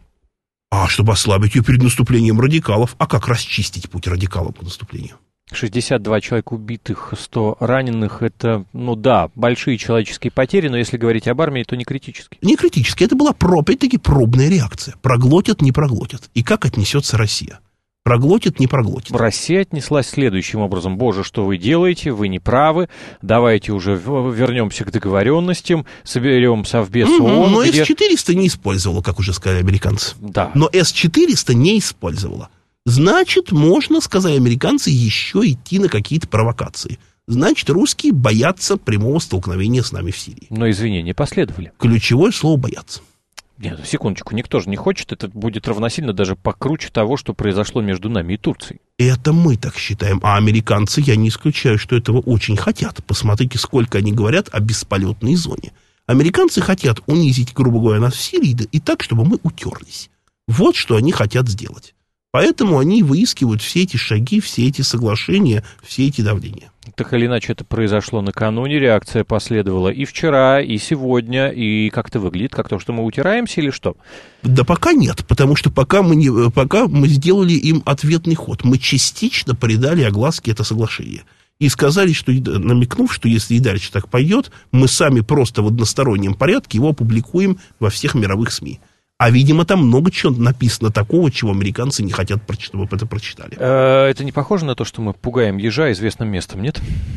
А чтобы ослабить ее перед наступлением радикалов. А как расчистить путь радикалов к наступлению? шестьдесят два человека убитых, сто раненых, это, ну да, большие человеческие потери, но если говорить об армии, то не критически. Не критически, это была, опять-таки, пробная реакция. Проглотят, не проглотят. И как отнесется Россия? Проглотит, не проглотит. Россия отнеслась следующим образом. Боже, что вы делаете, вы не правы, давайте уже вернемся к договоренностям, соберем совбез Mm-hmm, ООН. но где... эс четыреста не использовала, как уже сказали американцы. Да. Но эс четыреста не использовала. Значит, можно, сказали американцы, еще идти на какие-то провокации. Значит, русские боятся прямого столкновения с нами в Сирии. Но извинения последовали. Ключевое слово «бояться». Нет, секундочку, никто же не хочет, это будет равносильно даже покруче того, что произошло между нами и Турцией. Это мы так считаем, а американцы, я не исключаю, что этого очень хотят. Посмотрите, сколько они говорят о бесполетной зоне. Американцы хотят унизить, грубо говоря, нас в Сирии, да, и так, чтобы мы утерлись. Вот что они хотят сделать. Поэтому они выискивают все эти шаги, все эти соглашения, все эти давления. Так или иначе, это произошло накануне, реакция последовала и вчера, и сегодня, и как-то выглядит, как то, что мы утираемся или что? Да пока нет, потому что пока мы, не, пока мы сделали им ответный ход. Мы частично придали огласке это соглашение. И сказали, что, намекнув, что если и дальше так пойдет, мы сами просто в одностороннем порядке его опубликуем во всех мировых СМИ. А, видимо, там много чего написано такого, чего американцы не хотят, чтобы это прочитали. Это не похоже на то, что мы пугаем ежа известным местом, нет?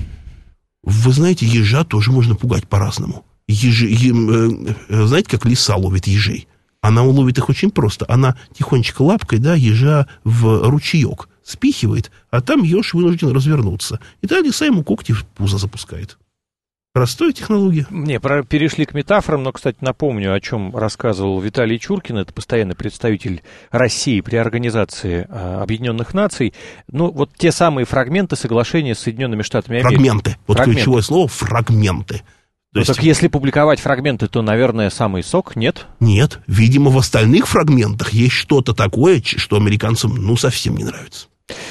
Вы знаете, ежа тоже можно пугать по-разному. Ежи, е, э, знаете, как лиса ловит ежей? Она уловит их очень просто. Она тихонечко лапкой, да, ежа в ручеек спихивает, а там еж вынужден развернуться. И тогда лиса ему когти в пузо запускает. Простая технология. Не, про, перешли к метафорам, но, кстати, напомню, о чем рассказывал Виталий Чуркин, это постоянный представитель России при Организации а, Объединенных Наций. Ну, вот те самые фрагменты соглашения с Соединенными Штатами Америки. Фрагменты. Вот фрагменты. Ключевое слово — фрагменты. Ну, есть... Так если публиковать фрагменты, то, наверное, самый сок, нет? Нет. Видимо, в остальных фрагментах есть что-то такое, что американцам, ну, совсем не нравится.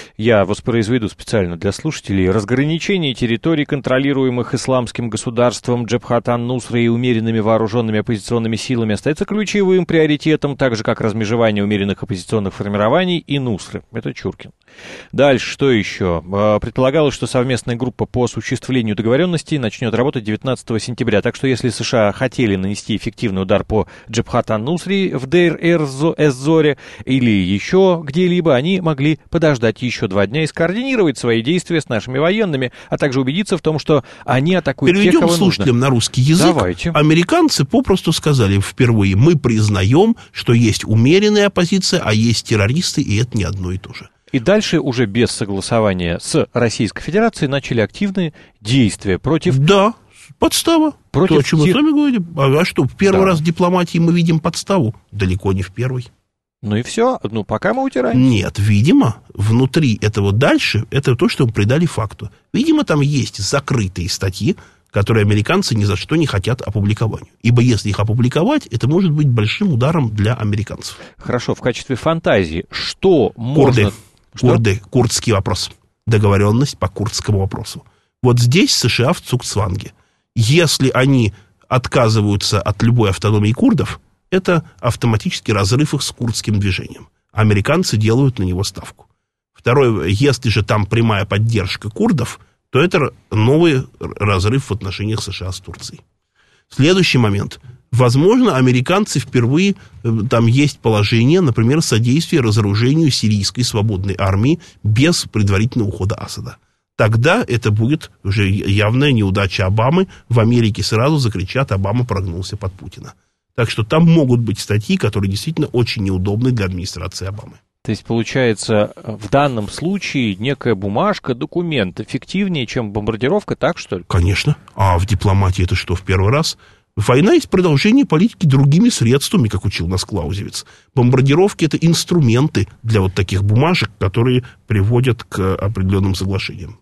Я воспроизведу специально для слушателей. Разграничение территорий, контролируемых исламским государством Джабхат ан-Нусра и умеренными вооруженными оппозиционными силами, остается ключевым приоритетом, так же, как размежевание умеренных оппозиционных формирований и Нусры. Это Чуркин. Дальше, что еще? Предполагалось, что совместная группа по осуществлению договоренностей начнет работать девятнадцатого сентября. Так что, если США хотели нанести эффективный удар по Джабхат ан-Нусре в Дейр-эз-Зоре или еще где-либо, они могли подождать еще два дня и скоординировать свои действия с нашими военными, а также убедиться в том, что они атакуют тех, кого нужно. Перейдем слушателям на русский язык. Давайте. Американцы попросту сказали впервые: мы признаем, что есть умеренная оппозиция, а есть террористы, и это не одно и то же. И дальше уже без согласования с Российской Федерацией начали активные действия против... Да, подстава. Против... То, о чем мы с вами говорим. А что, в первый да. раз в дипломатии мы видим подставу? Далеко не в первый. Ну и все, ну пока мы утираем. Нет, видимо, внутри этого дальше, это то, что мы придали факту. Видимо, там есть закрытые статьи, которые американцы ни за что не хотят опубликовать. Ибо если их опубликовать, это может быть большим ударом для американцев. Хорошо, в качестве фантазии, что можно... Курды, что? Курды, курдский вопрос. Договоренность по курдскому вопросу. Вот здесь США в цугцванге. Если они отказываются от любой автономии курдов, это автоматический разрыв их с курдским движением. Американцы делают на него ставку. Второе, если же там прямая поддержка курдов, то это новый разрыв в отношениях США с Турцией. Следующий момент. Возможно, американцы впервые, там есть положение, например, содействие разоружению сирийской свободной армии без предварительного ухода Асада. Тогда это будет уже явная неудача Обамы. В Америке сразу закричат: Обама прогнулся под Путина. Так что там могут быть статьи, которые действительно очень неудобны для администрации Обамы. То есть, получается, в данном случае некая бумажка, документ эффективнее, чем бомбардировка, так что ли? Конечно. А в дипломатии это что, в первый раз? Война есть продолжение политики другими средствами, как учил нас Клаузевиц. Бомбардировки — это инструменты для вот таких бумажек, которые приводят к определенным соглашениям.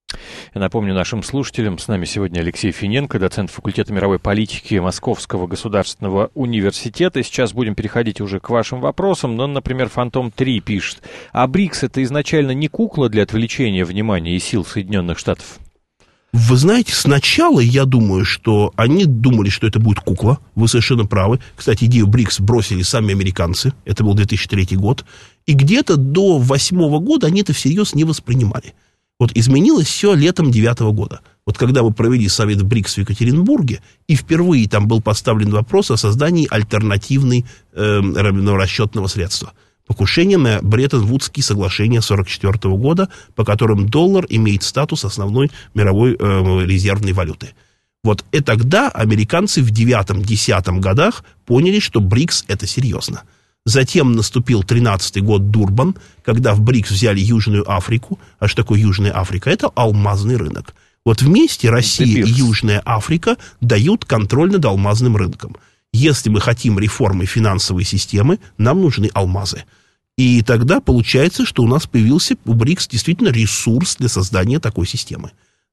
Я напомню нашим слушателям, с нами сегодня Алексей Финенко, доцент факультета мировой политики Московского государственного университета. Сейчас будем переходить уже к вашим вопросам. Но, например, Фантом три пишет: а БРИКС — это изначально не кукла для отвлечения внимания и сил Соединенных Штатов? Вы знаете, сначала я думаю, что они думали, что это будет кукла. Вы совершенно правы. Кстати, идею БРИКС бросили сами американцы. Это был две тысячи третий год. И где-то до две тысячи восьмого года они это всерьез не воспринимали. Вот изменилось все летом две тысячи девятого года. Вот когда мы провели совет БРИКС в Екатеринбурге, и впервые там был поставлен вопрос о создании альтернативной э, расчетного средства. Покушение на Бреттон-Вудские соглашения сорок четвёртого года, по которым доллар имеет статус основной мировой э, резервной валюты. Вот и тогда американцы в девятом-десятом годах поняли, что БРИКС — это серьезно. Затем наступил тринадцатый год, Дурбан, когда в БРИКС взяли Южную Африку. А что такое Южная Африка? Это алмазный рынок. Вот вместе Россия и Южная Африка дают контроль над алмазным рынком. Если мы хотим реформы финансовой системы, нам нужны алмазы. И тогда получается, что у нас появился у БРИКС действительно ресурс для создания такой системы.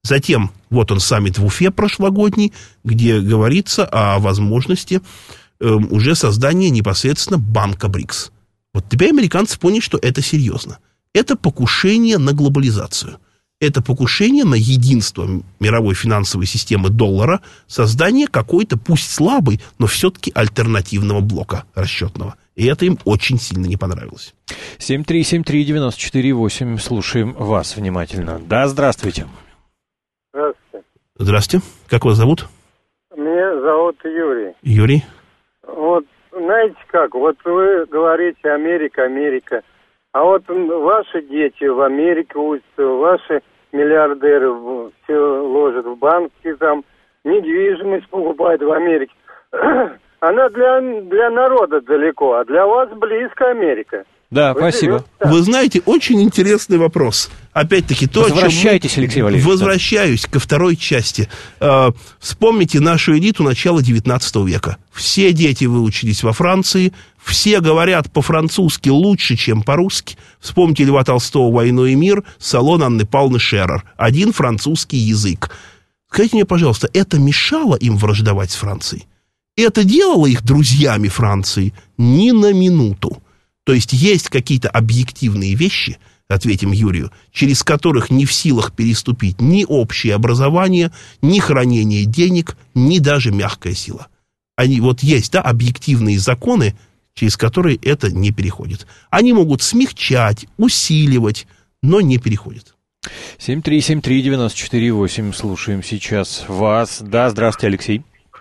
Затем, вот он, саммит в Уфе прошлогодний, где говорится о возможности э, уже создания непосредственно банка БРИКС. Вот теперь американцы поняли, что это серьезно. Это покушение на глобализацию. Это покушение на единство мировой финансовой системы доллара, создание какой-то, пусть слабой, но все-таки альтернативного блока расчетного. И это им очень сильно не понравилось. семь три семь три девять четыре восемь. Слушаем вас внимательно. Да, здравствуйте. Здравствуйте. Здравствуйте. Как вас зовут? Меня зовут Юрий. Юрий. Вот, знаете как, вот вы говорите Америка, Америка. А вот ваши дети в Америке учатся, ваши миллиардеры все ложат в банки, там недвижимость покупают в Америке. Она для, для народа далеко, а для вас близко Америка. Да, Вы спасибо. живете? Вы знаете, очень интересный вопрос. Опять-таки, то, Возвращайтесь, о чем мы... Алексей Валерьевич. Возвращаюсь ко второй части. Э, вспомните нашу элиту начала девятнадцатого века. Все дети выучились во Франции, все говорят по-французски лучше, чем по-русски. Вспомните Льва Толстого «Войну и мир», салон Анны Павловны Шерер. Один французский язык. Скажите мне, пожалуйста, это мешало им враждовать с Францией? Это делало их друзьями Франции? Ни на минуту. То есть есть какие-то объективные вещи, ответим Юрию, через которых не в силах переступить ни общее образование, ни хранение денег, ни даже мягкая сила. Они вот есть, да, объективные законы, через которые это не переходит. Они могут смягчать, усиливать, но не переходят. семь три семь три девять четыре восемь. Слушаем сейчас вас. Да, здравствуйте, Алексей.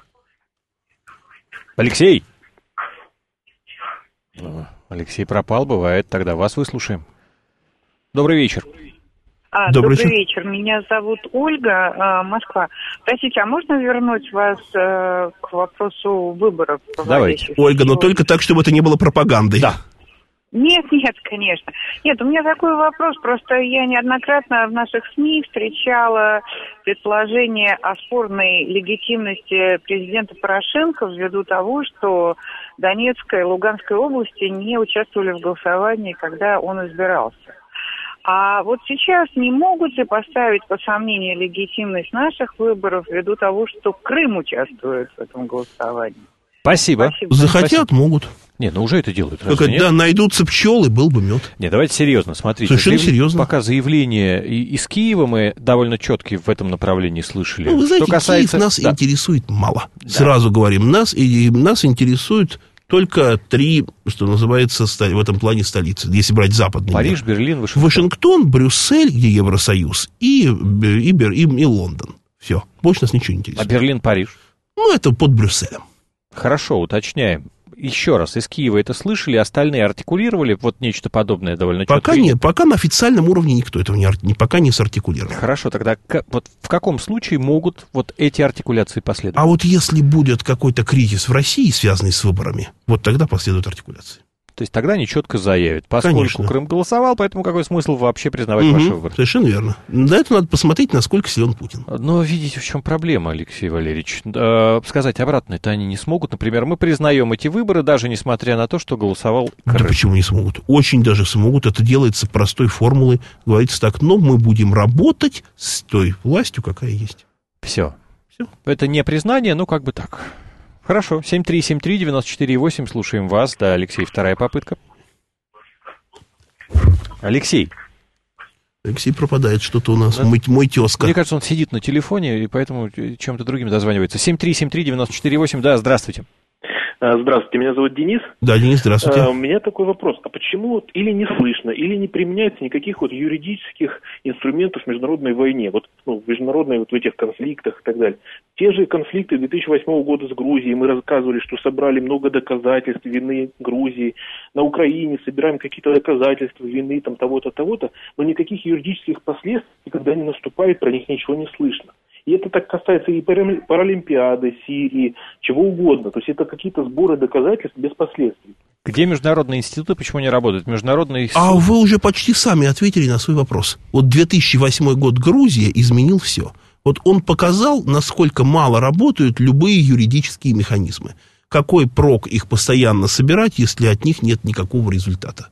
Алексей. Алексей пропал, бывает, тогда вас выслушаем. Добрый вечер. А, добрый, добрый вечер. Меня зовут Ольга, э, Москва. Простите, а можно вернуть вас э, к вопросу выборов? Давайте. Ольга, но только так, чтобы это не было пропагандой. Да. Нет, нет, конечно. Нет, у меня такой вопрос. Просто я неоднократно в наших СМИ встречала предположение о спорной легитимности президента Порошенко ввиду того, что Донецкая и Луганская области не участвовали в голосовании, когда он избирался. А вот сейчас не могут ли поставить под сомнение легитимность наших выборов ввиду того, что Крым участвует в этом голосовании? Спасибо. Спасибо. Захотят, Спасибо. могут. Нет, ну уже это делают. Только, да, найдутся пчелы, был бы мед. Нет, давайте серьезно, смотрите. Совершенно Заяв... серьезно. Пока заявления из Киева мы довольно четкие в этом направлении слышали. Ну, вы знаете, что касается... Киев нас да. интересует мало. Да. Сразу говорим, нас, и, нас интересует только три, что называется, в этом плане столицы, если брать западный Париж, мир. Берлин, Вашингтон. Вашингтон, Брюссель, где Евросоюз, и, и, и, и Лондон. Все. Больше нас ничего не интересует. А Берлин, Париж? Ну, это под Брюсселем. Хорошо, уточняем. Еще раз, из Киева это слышали, остальные артикулировали вот нечто подобное довольно четко? Пока, не, пока на официальном уровне никто этого не, не, пока не сартикулировал. Хорошо, тогда к, вот в каком случае могут вот эти артикуляции последовать? А вот если будет какой-то кризис в России, связанный с выборами, вот тогда последуют артикуляции. То есть тогда они четко заявят, поскольку Конечно. Крым голосовал, поэтому какой смысл вообще признавать Угу, ваши выборы? совершенно верно. До этого надо посмотреть, насколько силен Путин. Но видите, в чем проблема, Алексей Валерьевич. Э, сказать обратно-то они не смогут. Например, мы признаем эти выборы, даже несмотря на то, что голосовал Крым. Да почему не смогут? Очень даже смогут. Это делается простой формулой. Говорится так, но мы будем работать с той властью, какая есть. Все. Все. Это не признание, но как бы так. Хорошо. семь три семь три девять четыре восемь. Слушаем вас. Да, Алексей, вторая попытка. Алексей. Алексей пропадает что-то у нас. Да. Мой, мой тезка. Мне кажется, он сидит на телефоне, и поэтому чем-то другим дозванивается. семь три семь три девять четыре восемь. Да, здравствуйте. Здравствуйте, меня зовут Денис. Да, Денис, здравствуйте. А, у меня такой вопрос. А почему вот или не слышно, или не применяется никаких вот юридических инструментов в международной войне, вот ну, в международной вот в этих конфликтах и так далее? Те же конфликты две тысячи восьмого года с Грузией, мы рассказывали, что собрали много доказательств вины Грузии. На Украине собираем какие-то доказательства вины там того-то, того-то, но никаких юридических последствий, когда они наступают, про них ничего не слышно. И это так касается и Паралимпиады, Сирии, чего угодно. То есть это какие-то сборы доказательств без последствий. Где международные институты, почему не работают? Международные... А вы уже почти сами ответили на свой вопрос. Вот две тысячи восьмой год Грузия изменил все. Вот он показал, насколько мало работают любые юридические механизмы. Какой прок их постоянно собирать, если от них нет никакого результата?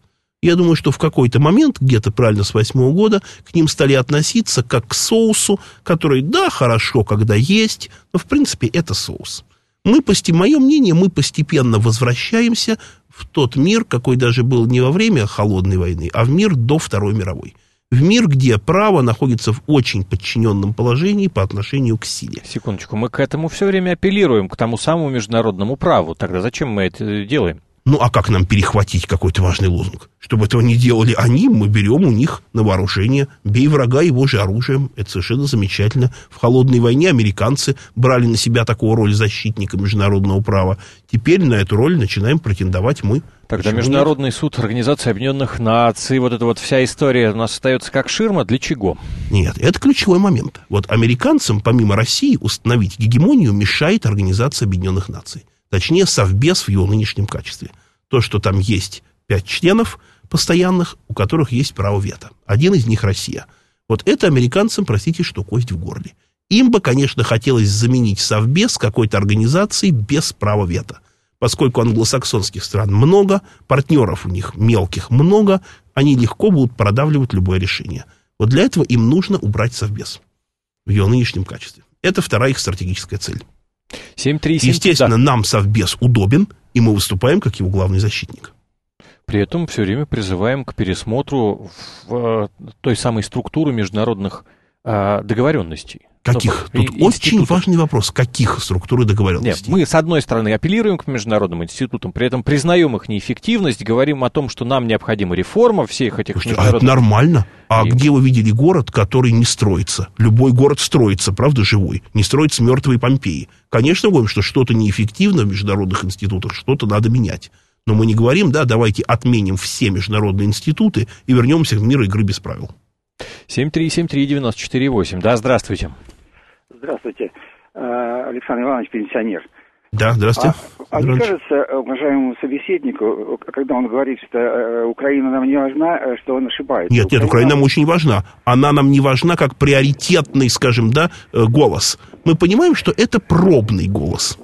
Я думаю, что в какой-то момент, где-то правильно с восьмого года, к ним стали относиться как к соусу, который, да, хорошо, когда есть, но, в принципе, это соус. Мы, мое мнение, мы постепенно возвращаемся в тот мир, какой даже был не во время Холодной войны, а в мир до Второй мировой. В мир, где право находится в очень подчиненном положении по отношению к силе. Секундочку, мы к этому все время апеллируем, к тому самому международному праву. Тогда зачем мы это делаем? Ну, а как нам перехватить какой-то важный лозунг? Чтобы этого не делали они, мы берем у них на вооружение. Бей врага его же оружием. Это совершенно замечательно. В Холодной войне американцы брали на себя такую роль защитника международного права. Теперь на эту роль начинаем претендовать мы. Тогда Почему Международный нет? суд Организации Объединенных Наций, вот эта вот вся история у нас остается как ширма. Для чего? Нет, это ключевой момент. Вот американцам, помимо России, установить гегемонию мешает Организация Объединенных Наций. Точнее, Совбез в его нынешнем качестве. То, что там есть пять членов постоянных, у которых есть право вето. Один из них Россия. Вот это американцам, простите, что кость в горле. Им бы, конечно, хотелось заменить Совбез какой-то организацией без права вето. Поскольку англосаксонских стран много, партнеров у них мелких много, они легко будут продавливать любое решение. Вот для этого им нужно убрать Совбез в его нынешнем качестве. Это вторая их стратегическая цель. семь три семь, Естественно, да. нам Совбез удобен, и мы выступаем как его главный защитник. При этом все время призываем к пересмотру в, э, той самой структуры международных э, договоренностей. Каких? Ну, Тут очень важный вопрос. Каких структур договоренностей? Нет, мы, с одной стороны, апеллируем к международным институтам, при этом признаем их неэффективность, говорим о том, что нам необходима реформа всех этих Слушайте, международных... а это нормально. А И... где вы видели город, который не строится? Любой город строится, правда, живой. Не строится мертвой Помпеи. Конечно, говорим, что что-то неэффективно в международных институтах, что-то надо менять. Но мы не говорим, да, давайте отменим все международные институты и вернемся в мир игры без правил. семь три семь три девять четыре восемь. Да, здравствуйте. Здравствуйте. Александр Иванович, пенсионер. Да, здравствуйте. А, а не кажется уважаемому собеседнику, когда он говорит, что Украина нам не важна, что он ошибается? Нет, нет, Украина нам очень важна. Она нам не важна как приоритетный, скажем, да, голос. Мы понимаем, что это пробный голос.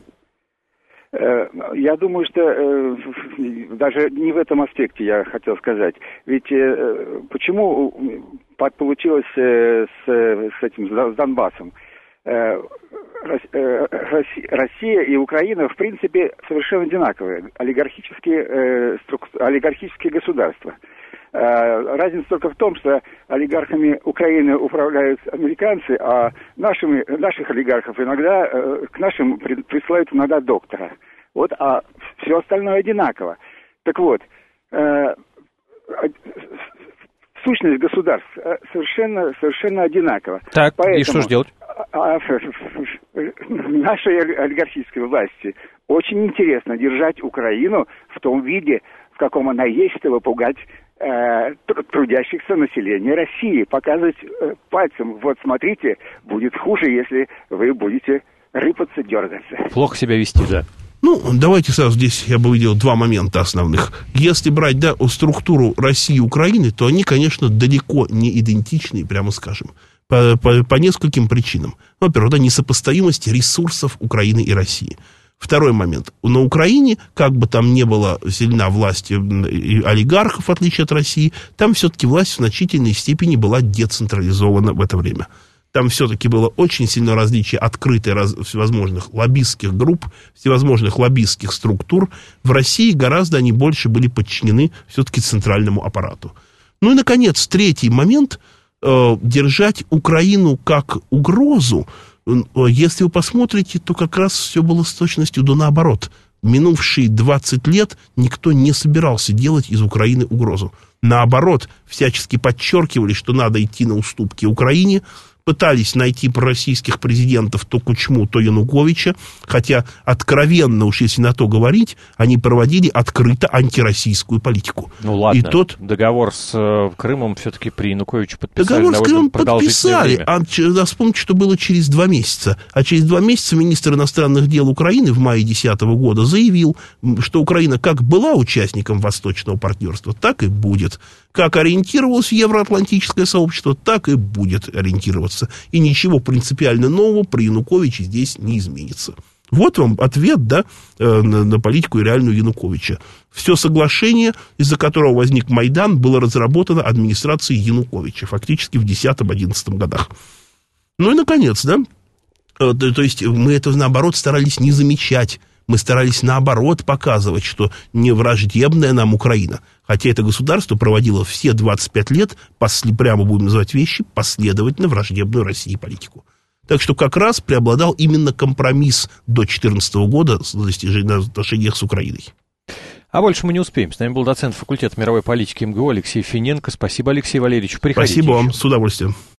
Я думаю, что даже не в этом аспекте я хотел сказать. Ведь почему получилось с, с этим, с Донбассом? Россия и Украина, в принципе, совершенно одинаковые. Олигархические, олигархические государства. Разница только в том, что олигархами Украины управляют американцы, а нашими, наших олигархов иногда, к нашим присылают иногда доктора. Вот, а все остальное одинаково. Так вот, сущность государств совершенно, совершенно одинакова. Так, Поэтому и что же делать? Нашей олигархической власти очень интересно держать Украину в том виде, в каком она есть, чтобы пугать э, трудящихся населения России. Показывать э, пальцем, вот смотрите, будет хуже, если вы будете рыпаться, дергаться. Плохо себя вести, да. Ну, давайте сразу здесь я бы выделил два момента основных. Если брать, да, структуру России и Украины, то они, конечно, далеко не идентичны, прямо скажем, по, по, по нескольким причинам. Во-первых, да, несопоставимость ресурсов Украины и России. Второй момент. На Украине, как бы там ни была сильна власть олигархов, в отличие от России, там все-таки власть в значительной степени была децентрализована в это время. Там все-таки было очень сильное различие открытых раз, всевозможных лоббистских групп, всевозможных лоббистских структур. В России гораздо они больше были подчинены все-таки центральному аппарату. Ну и, наконец, третий момент. Э, держать Украину как угрозу. Если вы посмотрите, то как раз все было с точностью до наоборот. Минувшие двадцать лет никто не собирался делать из Украины угрозу. Наоборот, всячески подчеркивали, что надо идти на уступки Украине, пытались найти пророссийских президентов то Кучму, то Януковича, хотя откровенно, уж если на то говорить, они проводили открыто антироссийскую политику. Ну ладно, и тот... договор с э, Крымом все-таки при Януковиче подписали. Договор с Крымом подписали, а да, вспомните, что было через два месяца. А через два месяца министр иностранных дел Украины в мае две тысячи десятого года заявил, что Украина как была участником Восточного партнерства, так и будет. Как ориентировалось в евроатлантическое сообщество, так и будет ориентироваться. И ничего принципиально нового при Януковиче здесь не изменится. Вот вам ответ, да, на, на политику и реальную Януковича. Все соглашение, из-за которого возник Майдан, было разработано администрацией Януковича, фактически в десятом-одиннадцатом годах. Ну и, наконец, да, то, то есть мы это, наоборот, старались не замечать. Мы старались, наоборот, показывать, что не враждебная нам Украина. Хотя это государство проводило все двадцать пять лет, после, прямо будем называть вещи, последовательно враждебную России политику. Так что как раз преобладал именно компромисс до две тысячи четырнадцатого года в отношениях с Украиной. А больше мы не успеем. С нами был доцент факультета мировой политики эм гэ у Алексей Финенко. Спасибо, Алексей Валерьевич. Приходите Спасибо вам, еще. с удовольствием.